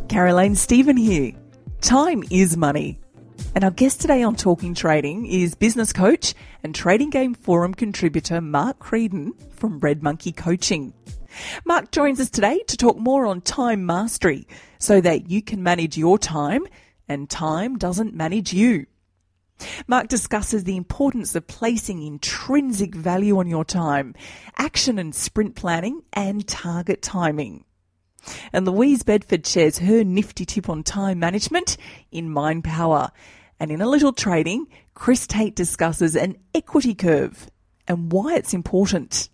Caroline Stephen here. Time is money. And our guest today on Talking Trading is business coach and Trading Game Forum contributor Mark Creedon from Red Monkey Coaching. Mark joins us today to talk more on time mastery so that you can manage your time and time doesn't manage you. Mark discusses the importance of placing intrinsic value on your time, action and sprint planning, and target timing. And Louise Bedford shares her nifty tip on time management in Mind Power. And in A Little Trading, Chris Tate discusses an equity curve and why it's important.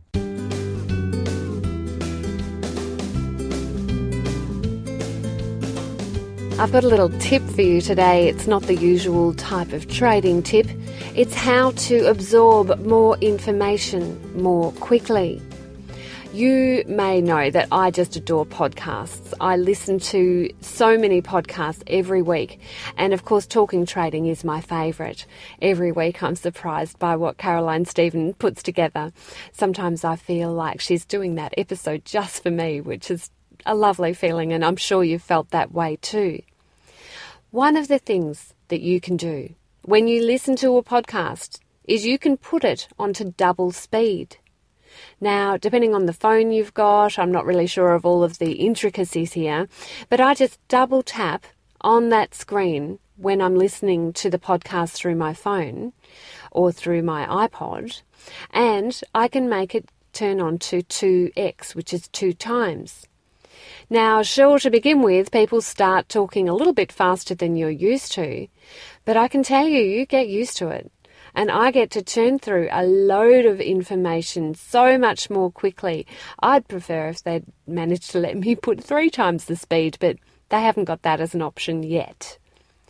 I've got a little tip for you today. It's not the usual type of trading tip. It's how to absorb more information more quickly. You may know that I just adore podcasts. I listen to so many podcasts every week. And of course, Talking Trading is my favourite. Every week I'm surprised by what Caroline Stephen puts together. Sometimes I feel like she's doing that episode just for me, which is a lovely feeling, and I'm sure you've felt that way too. One of the things that you can do when you listen to a podcast is you can put it onto double speed. Now, depending on the phone you've got, I'm not really sure of all of the intricacies here, but I just double tap on that screen when I'm listening to the podcast through my phone or through my iPod, and I can make it turn on to 2x, which is 2 times. Now, sure, to begin with, people start talking a little bit faster than you're used to, but I can tell you, you get used to it. And I get to turn through a load of information so much more quickly. I'd prefer if they'd managed to let me put 3 times the speed, but they haven't got that as an option yet.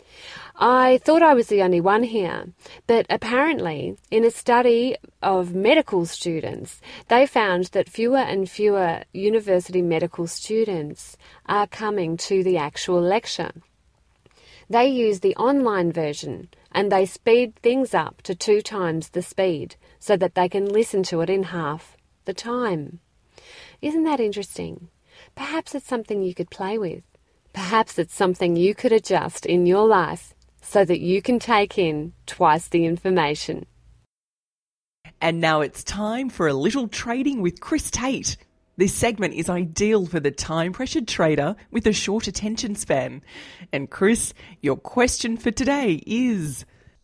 I thought I was the only one here, but apparently in a study of medical students, they found that fewer and fewer university medical students are coming to the actual lecture. They use the online version and they speed things up to 2 times the speed so that they can listen to it in half the time. Isn't that interesting? Perhaps it's something you could play with. Perhaps it's something you could adjust in your life so that you can take in twice the information. And now it's time for A Little Trading with Chris Tate. This segment is ideal for the time-pressured trader with a short attention span. And Chris, your question for today is...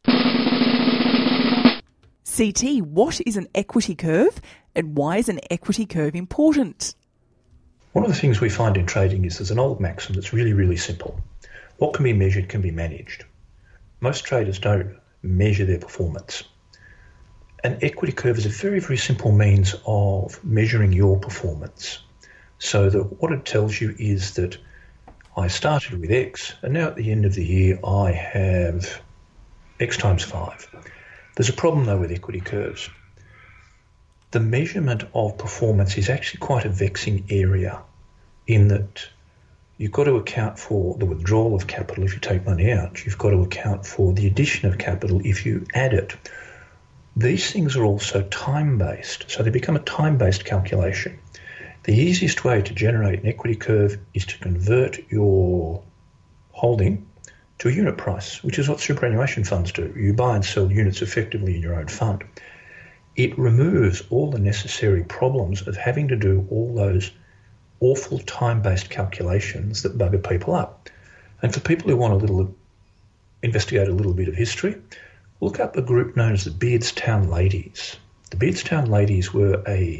CT, what is an equity curve and why is an equity curve important? One of the things we find in trading is there's an old maxim that's really, really simple. What can be measured can be managed. Most traders don't measure their performance. An equity curve is a very, very simple means of measuring your performance. So that what it tells you is that I started with X and now at the end of the year I have X times 5. There's a problem though with equity curves. The measurement of performance is actually quite a vexing area in that you've got to account for the withdrawal of capital if you take money out. You've got to account for the addition of capital if you add it. These things are also time-based, so they become a time-based calculation. The easiest way to generate an equity curve is to convert your holding to a unit price, which is what superannuation funds do. You buy and sell units effectively in your own fund. It removes all the necessary problems of having to do all those awful time-based calculations that bugger people up. And for people who want to investigate a little bit of history, look up a group known as the Beardstown Ladies. The Beardstown Ladies were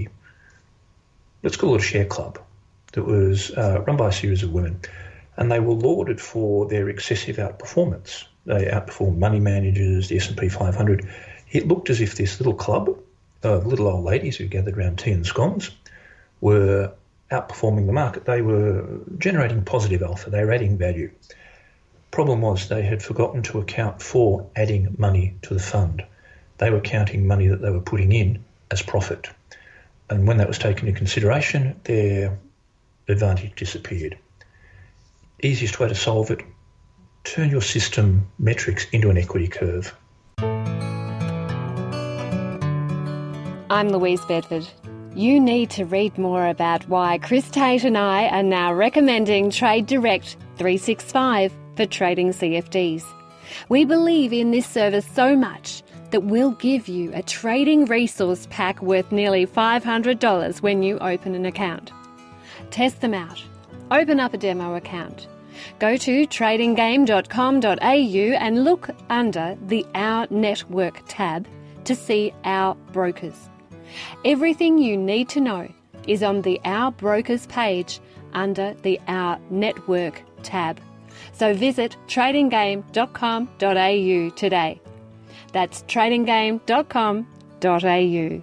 let's call it a share club that was run by a series of women, and they were lauded for their excessive outperformance. They outperformed money managers, the S&P 500. It looked as if this little club of little old ladies who gathered around tea and scones were outperforming the market. They were generating positive alpha. They were adding value. Problem was they had forgotten to account for adding money to the fund. They were counting money that they were putting in as profit. And when that was taken into consideration, their advantage disappeared. Easiest way to solve it, turn your system metrics into an equity curve. I'm Louise Bedford. You need to read more about why Chris Tate and I are now recommending Trade Direct 365 for trading CFDs. We believe in this service so much that we'll give you a trading resource pack worth nearly $500 when you open an account. Test them out. Open up a demo account. Go to tradinggame.com.au and look under the Our Network tab to see our brokers. Everything you need to know is on the Our Brokers page under the Our Network tab. So visit tradinggame.com.au today. That's tradinggame.com.au.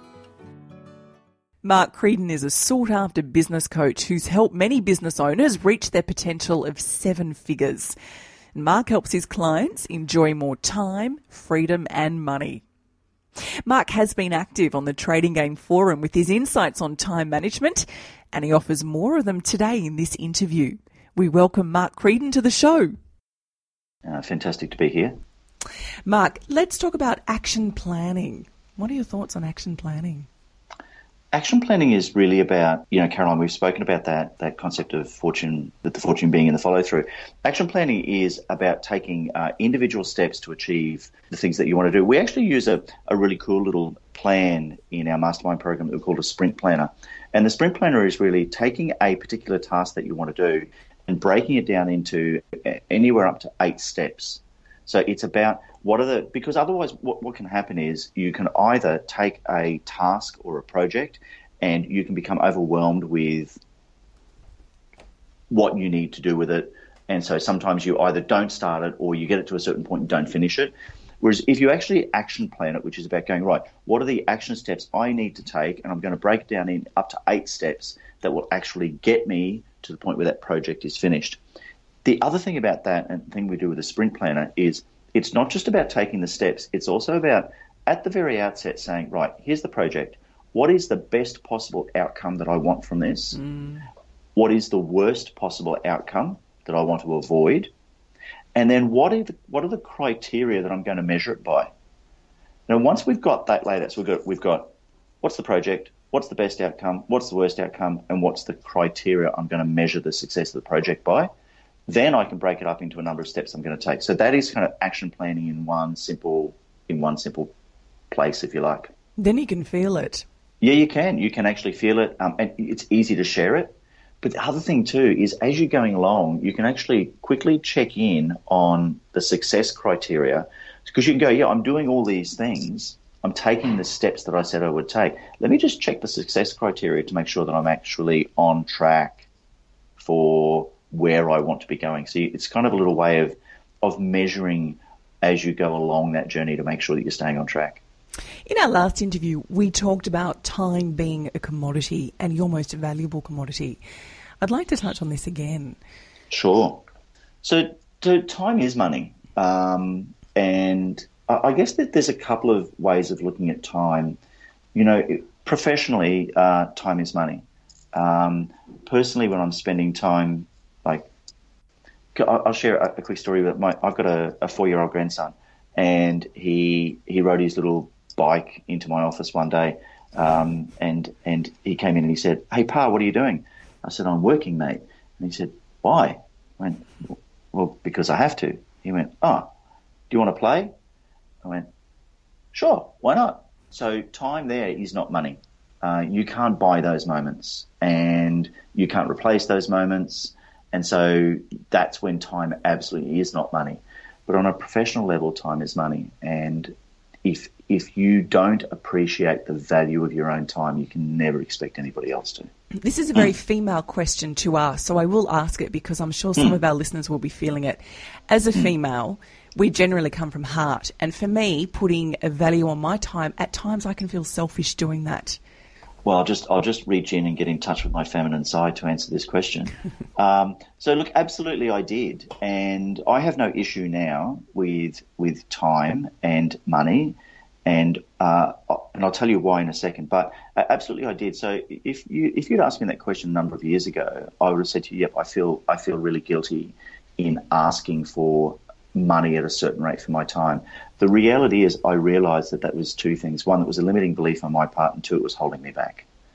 Mark Creedon is a sought-after business coach who's helped many business owners reach their potential of 7 figures. Mark helps his clients enjoy more time, freedom and money. Mark has been active on the Trading Game Forum with his insights on time management, and he offers more of them today in this interview. We welcome Mark Creedon to the show. Fantastic to be here. Mark, let's talk about action planning. What are your thoughts on action planning? Action planning is really about, Caroline, we've spoken about that concept of fortune, that the fortune being in the follow-through. Action planning is about taking individual steps to achieve the things that you want to do. We actually use a really cool little plan in our mastermind program that we call a sprint planner. And the sprint planner is really taking a particular task that you want to do and breaking it down into anywhere up to 8 steps. So it's about because otherwise what can happen is you can either take a task or a project and you can become overwhelmed with what you need to do with it. And so sometimes you either don't start it or you get it to a certain point and don't finish it. Whereas if you actually action plan it, which is about going, right, what are the action steps I need to take? And I'm going to break it down in up to 8 steps that will actually get me to the point where that project is finished. The other thing about that, and the thing we do with a sprint planner, is it's not just about taking the steps. It's also about, at the very outset, saying, right, here's the project. What is the best possible outcome that I want from this? What is the worst possible outcome that I want to avoid? And then what are the criteria that I'm going to measure it by? Now, once we've got that laid out, so we've got what's the project, what's the best outcome, what's the worst outcome, and what's the criteria I'm going to measure the success of the project by, then I can break it up into a number of steps I'm going to take. So that is kind of action planning in one simple place, if you like. Then you can feel it. Yeah, you can. You can actually feel it, and it's easy to share it. But the other thing too is, as you're going along, you can actually quickly check in on the success criteria, because you can go, yeah, I'm doing all these things. I'm taking the steps that I said I would take. Let me just check the success criteria to make sure that I'm actually on track for where I want to be going. So it's kind of a little way of measuring as you go along that journey to make sure that you're staying on track. In our last interview, we talked about time being a commodity and your most valuable commodity. I'd like to touch on this again. Sure. So time is money. And I guess that there's a couple of ways of looking at time. Professionally, time is money. Personally, when I'm spending time, I'll share a quick story. I've got a 4-year-old grandson, and he rode his little bike into my office one day, and he came in and he said, "Hey, Pa, what are you doing?" I said, "I'm working, mate." And he said, "Why?" I went, "Well, because I have to." He went, "Oh, do you want to play?" I went, "Sure, why not?" So time there is not money. You can't buy those moments, and you can't replace those moments. And so that's when time absolutely is not money. But on a professional level, time is money. And if you don't appreciate the value of your own time, you can never expect anybody else to. This is a very female question to ask, so I will ask it because I'm sure some of our listeners will be feeling it. As a female, we generally come from heart. And for me, putting a value on my time, at times I can feel selfish doing that. Well, I'll just reach in and get in touch with my feminine side to answer this question. So look, absolutely I did. And I have no issue now with time and money. And I'll tell you why in a second. But absolutely I did. So if you'd asked me that question a number of years ago, I would have said to you, yep, I feel really guilty in asking for money at a certain rate for my time. The reality is I realised that was 2 things. 1, it was a limiting belief on my part, and 2, it was holding me back.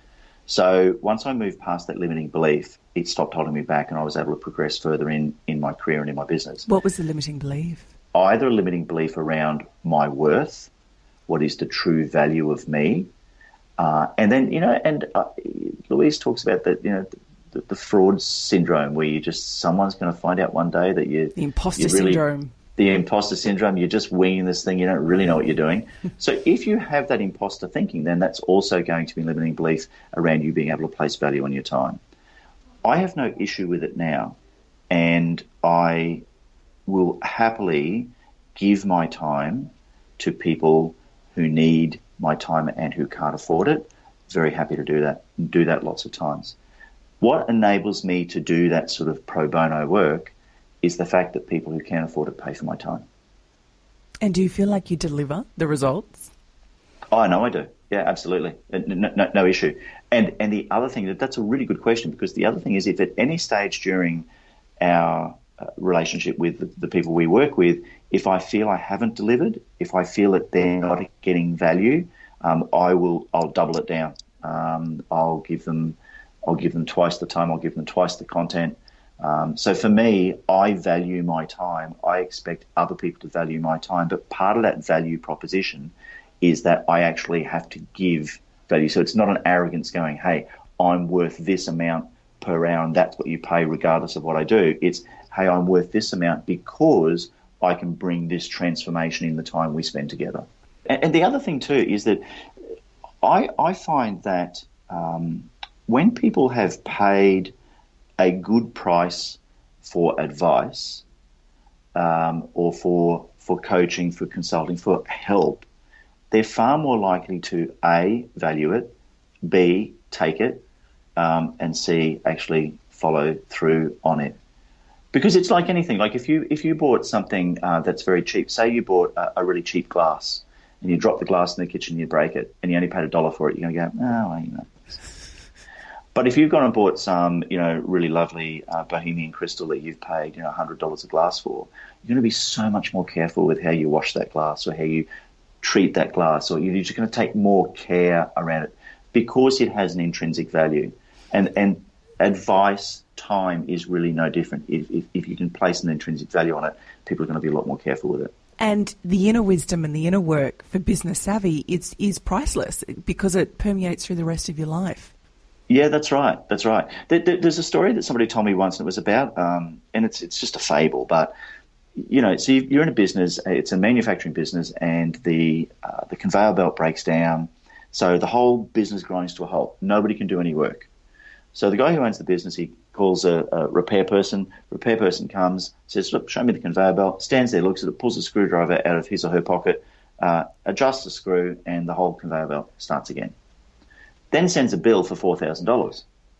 So once I moved past that limiting belief, it stopped holding me back, and I was able to progress further in my career and in my business. What was the limiting belief? Either a limiting belief around my worth, what is the true value of me, and then, Louise talks about that, the fraud syndrome, where someone's going to find out one day that the imposter syndrome. The imposter syndrome, you're just winging this thing, you don't really know what you're doing. So if you have that imposter thinking, then that's also going to be a limiting belief around you being able to place value on your time. I have no issue with it now, and I will happily give my time to people who need my time and who can't afford it. Very happy to do that lots of times. What enables me to do that sort of pro bono work is the fact that people who can't afford it pay for my time. And do you feel like you deliver the results? Oh, I know I do. Yeah, absolutely. No issue. And the other thing, that's a really good question, because the other thing is, if at any stage during our relationship with the people we work with, if I feel I haven't delivered, if I feel that they're not getting value, I'll double it down. I'll give them twice the time. I'll give them twice the content. So for me, I value my time. I expect other people to value my time. But part of that value proposition is that I actually have to give value. So it's not an arrogance going, hey, I'm worth this amount per hour and that's what you pay regardless of what I do. It's, hey, I'm worth this amount because I can bring this transformation in the time we spend together. And the other thing too is that I find that when people have paid a good price for advice, or for coaching, for consulting, for help, they're far more likely to A, value it, B, take it, and C, actually follow through on it. Because it's like anything. Like if you bought something that's very cheap, say you bought a really cheap glass, and you drop the glass in the kitchen, you break it, and you only paid $1 for it, you're going to go, oh, well, But if you've gone and bought some, really lovely Bohemian crystal that you've paid, $100 a glass for, you're going to be so much more careful with how you wash that glass or how you treat that glass, or you're just going to take more care around it because it has an intrinsic value. And advice, time is really no different. If you can place an intrinsic value on it, people are going to be a lot more careful with it. And the inner wisdom and the inner work for business savvy is priceless because it permeates through the rest of your life. Yeah, that's right. That's right. There's a story that somebody told me once, and it was about, and it's just a fable, but so you're in a business, it's a manufacturing business, and the conveyor belt breaks down, so the whole business grinds to a halt. Nobody can do any work. So the guy who owns the business, he calls a repair person. Repair person comes, says, "Look, show me the conveyor belt." Stands there, looks at it, pulls a screwdriver out of his or her pocket, adjusts the screw, and the whole conveyor belt starts again. Then sends a bill for $4,000.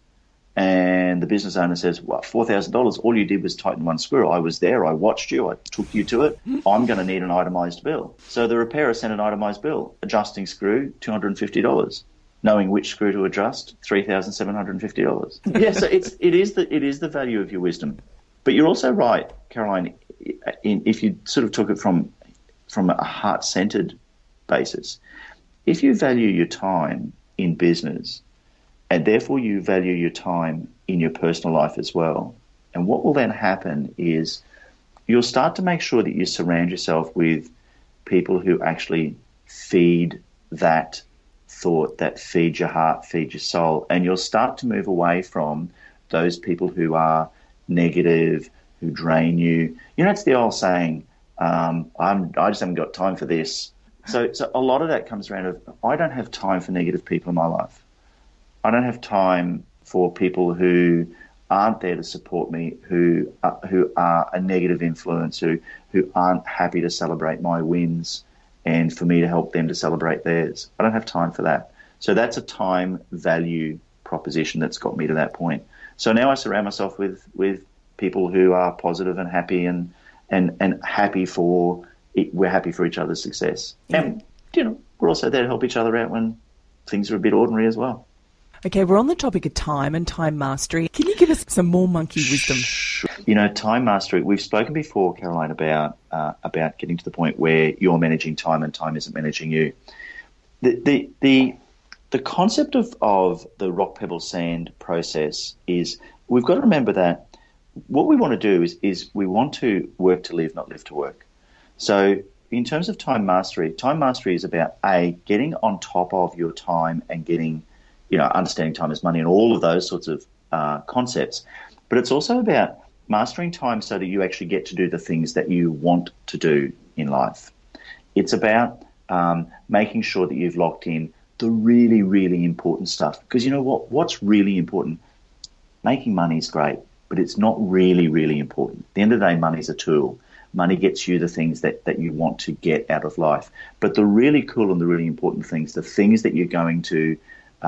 And the business owner says, "What, $4,000? All you did was tighten one screw. I was there. I watched you. I took you to it. I'm going to need an itemised bill." So the repairer sent an itemised bill. Adjusting screw, $250. Knowing which screw to adjust, $3,750. Yeah, so it is the value of your wisdom. But you're also right, Caroline, if you sort of took it from a heart-centred basis. If you value your time in business, and therefore you value your time in your personal life as well, and what will then happen is you'll start to make sure that you surround yourself with people who actually feed that thought, that feed your heart, feed your soul, and you'll start to move away from those people who are negative, who drain you. It's the old saying, I just haven't got time for this. So a lot of that comes around of, I don't have time for negative people in my life. I don't have time for people who aren't there to support me, who are a negative influence, who aren't happy to celebrate my wins and for me to help them to celebrate theirs. I don't have time for that. So that's a time value proposition that's got me to that point. So now I surround myself with people who are positive and happy and happy for it. We're happy for each other's success. Yeah. And, we're also there to help each other out when things are a bit ordinary as well. Okay, we're on the topic of time and time mastery. Can you give us some more monkey wisdom? Time mastery, we've spoken before, Caroline, about getting to the point where you're managing time and time isn't managing you. The the concept of the rock, pebble, sand process is we've got to remember that what we want to do is we want to work to live, not live to work. So in terms of time mastery is about getting on top of your time and getting, understanding time as money and all of those sorts of concepts. But it's also about mastering time so that you actually get to do the things that you want to do in life. It's about making sure that you've locked in the really, really important stuff. Because you know what? What's really important? Making money is great, but it's not really, really important. At the end of the day, money's a tool. Money gets you the things that you want to get out of life. But the really cool and the really important things, the things that you're going to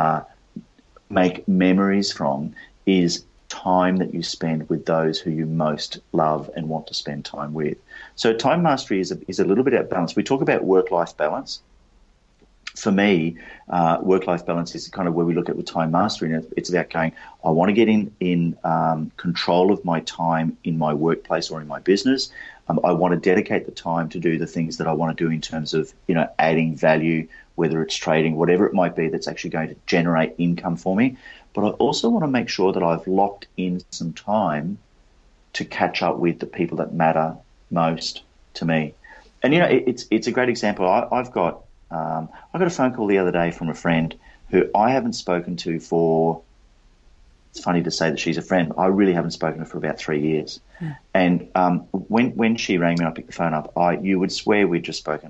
make memories from, is time that you spend with those who you most love and want to spend time with. So time mastery is a little bit out of balance. We talk about work-life balance. For me, work-life balance is kind of where we look at with time mastery. And it's about going, I want to get in control of my time in my workplace or in my business. I want to dedicate the time to do the things that I want to do in terms of, adding value, whether it's trading, whatever it might be that's actually going to generate income for me. But I also want to make sure that I've locked in some time to catch up with the people that matter most to me. And, it's a great example. I got a phone call the other day from a friend who I haven't spoken to for, it's funny to say that she's a friend, I really haven't spoken to her for about 3 years. Yeah. And when she rang me and I picked the phone up, you would swear we'd just spoken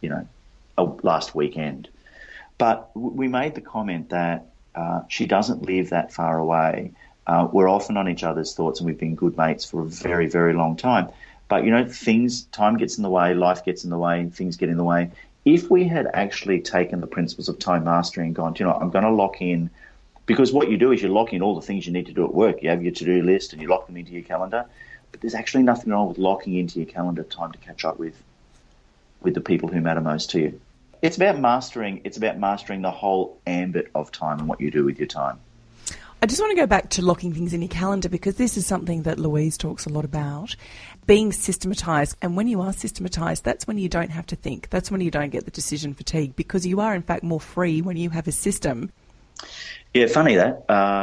last weekend. But we made the comment that she doesn't live that far away. We're often on each other's thoughts and we've been good mates for a very, very long time. But, time gets in the way, life gets in the way, things get in the way. If we had actually taken the principles of time mastery and gone, I'm going to lock in, because what you do is you lock in all the things you need to do at work. You have your to-do list and you lock them into your calendar. But there's actually nothing wrong with locking into your calendar time to catch up with the people who matter most to you. It's about mastering the whole ambit of time and what you do with your time. I just want to go back to locking things in your calendar, because this is something that Louise talks a lot about, being systematised. And when you are systematised, that's when you don't have to think. That's when you don't get the decision fatigue, because you are, in fact, more free when you have a system. Yeah, funny that.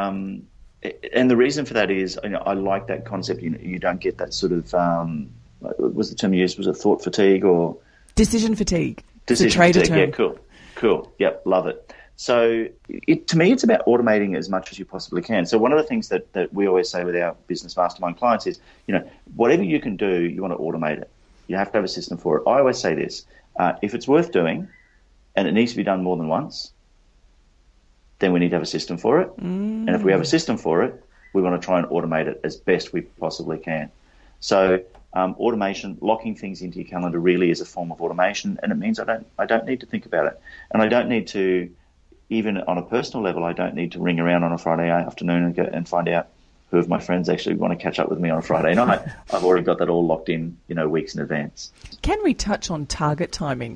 And the reason for that is, I like that concept. You don't get that sort of, what was the term you used? Was it thought fatigue or? Decision fatigue. Decision fatigue, term. Yeah, cool. Yep, love it. So to me, it's about automating as much as you possibly can. So one of the things that we always say with our business mastermind clients is, whatever you can do, you want to automate it. You have to have a system for it. I always say this, if it's worth doing and it needs to be done more than once, then we need to have a system for it. And if we have a system for it, we want to try and automate it as best we possibly can. So automation, locking things into your calendar really is a form of automation, and it means I don't need to think about it. And I don't need to, even on a personal level, I don't need to ring around on a Friday afternoon and go and find out who of my friends actually want to catch up with me on a Friday night. I've already got that all locked in, weeks in advance. Can we touch on target timing?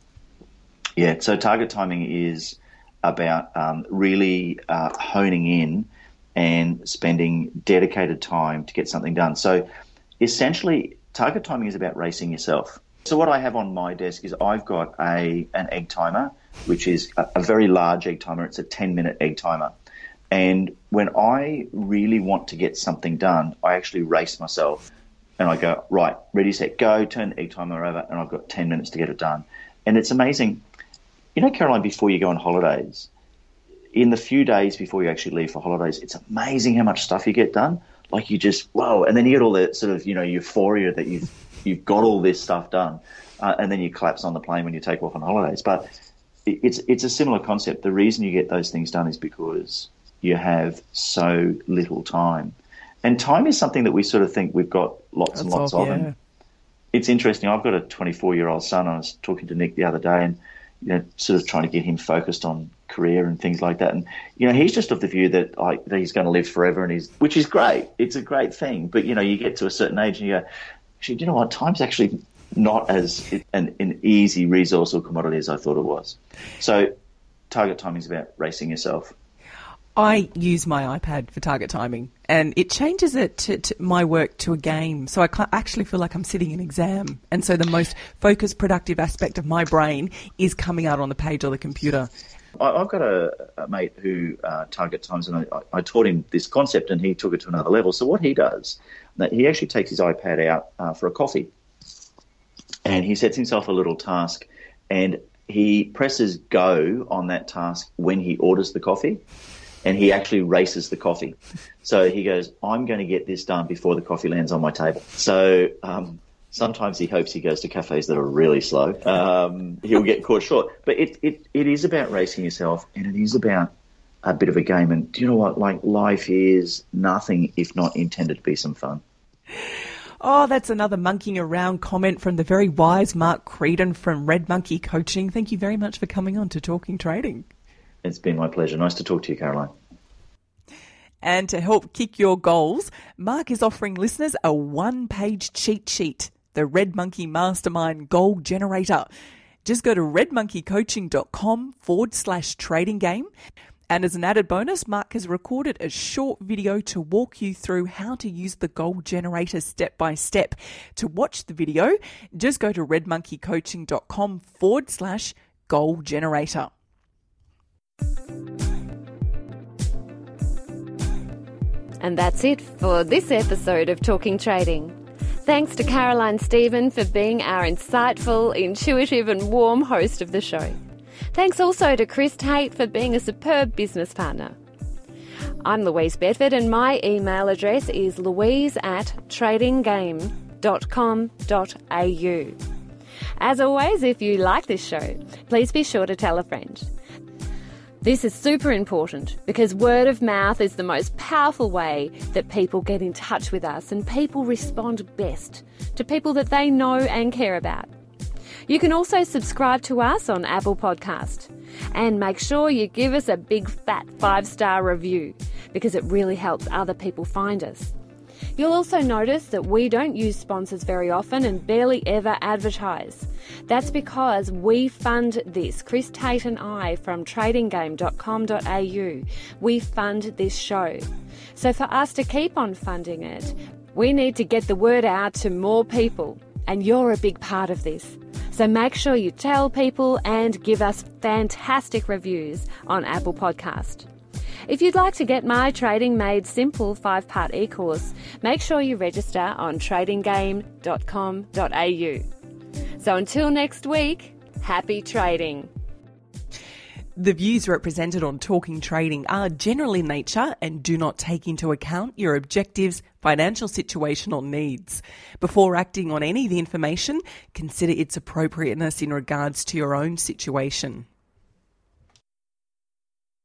Yeah, so target timing is about really honing in and spending dedicated time to get something done. So essentially, target timing is about racing yourself. So what I have on my desk is I've got an egg timer, which is a very large egg timer. It's a 10-minute egg timer. And when I really want to get something done, I actually race myself and I go, right, ready, set, go, turn the egg timer over, and I've got 10 minutes to get it done. And it's amazing. Caroline, before you go on holidays, in the few days before you actually leave for holidays, it's amazing how much stuff you get done. Like you just, whoa, and then you get all that sort of, euphoria that you've got all this stuff done, and then you collapse on the plane when you take off on holidays. But it's a similar concept. The reason you get those things done is because you have so little time. And time is something that we sort of think we've got lots and lots of. Yeah. And it's interesting. I've got a 24-year-old son. I was talking to Nick the other day and, sort of trying to get him focused on career and things like that. And, he's just of the view that that he's going to live forever, which is great. It's a great thing. But, you get to a certain age and you go, actually, you know what? Time's actually not as an easy resource or commodity as I thought it was. So target timing is about racing yourself. I use my iPad for target timing, and it changes it to my work to a game. So I actually feel like I'm sitting an exam. And so the most focused, productive aspect of my brain is coming out on the page or the computer. I've got a mate who target times, and I taught him this concept, and he took it to another level. So what he does, he actually takes his iPad out for a coffee, and he sets himself a little task, and he presses go on that task when he orders the coffee, and he actually races the coffee. So he goes, I'm going to get this done before the coffee lands on my table. So sometimes he hopes he goes to cafes that are really slow. He'll get caught short. But it is about racing yourself, and it is about a bit of a game. And do you know what? Like, life is nothing if not intended to be some fun. Oh, that's another monkeying around comment from the very wise Mark Creedon from Red Monkey Coaching. Thank you very much for coming on to Talking Trading. It's been my pleasure. Nice to talk to you, Caroline. And to help kick your goals, Mark is offering listeners a one-page cheat sheet, the Red Monkey Mastermind Goal Generator. Just go to redmonkeycoaching.com/trading game. And as an added bonus, Mark has recorded a short video to walk you through how to use the goal generator step by step. To watch the video, just go to redmonkeycoaching.com/goal generator. And that's it for this episode of Talking Trading. Thanks to Caroline Stephen for being our insightful, intuitive and warm host of the show. Thanks also to Chris Tate for being a superb business partner. I'm Louise Bedford, and my email address is louise@tradinggame.com.au. As always, if you like this show, please be sure to tell a friend. This is super important because word of mouth is the most powerful way that people get in touch with us, and people respond best to people that they know and care about. You can also subscribe to us on Apple Podcast, and make sure you give us a big fat 5-star review because it really helps other people find us. You'll also notice that we don't use sponsors very often and barely ever advertise. That's because we fund this, Chris Tate and I from tradinggame.com.au. We fund this show. So for us to keep on funding it, we need to get the word out to more people, and you're a big part of this. So make sure you tell people and give us fantastic reviews on Apple Podcast. If you'd like to get my Trading Made Simple 5-part e-course, make sure you register on tradinggame.com.au. So until next week, happy trading. The views represented on Talking Trading are general in nature and do not take into account your objectives, financial situation or needs. Before acting on any of the information, consider its appropriateness in regards to your own situation.